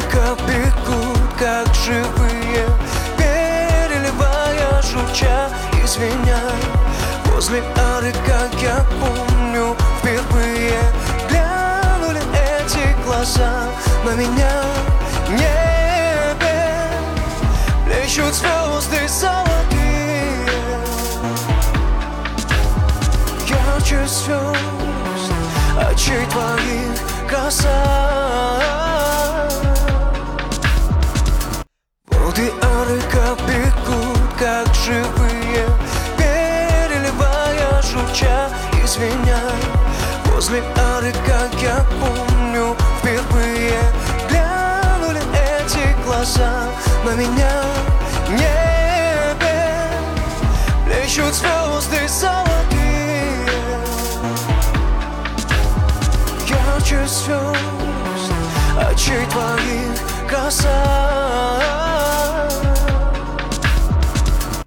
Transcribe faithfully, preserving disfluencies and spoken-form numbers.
река бегут, как живые, переливая, журча и звеня. Возле арок, как я помню, впервые глянули эти глаза на меня. В небе плещут звезды золотые, ярче звезд очей твоих краса. Воды арка бегут, как живые, переливая, журча и звеня. Возле арок, как я помню, впервые глянули эти глаза на меня. В небе плещут звезды золотые, ярче звезд очей твоих краса.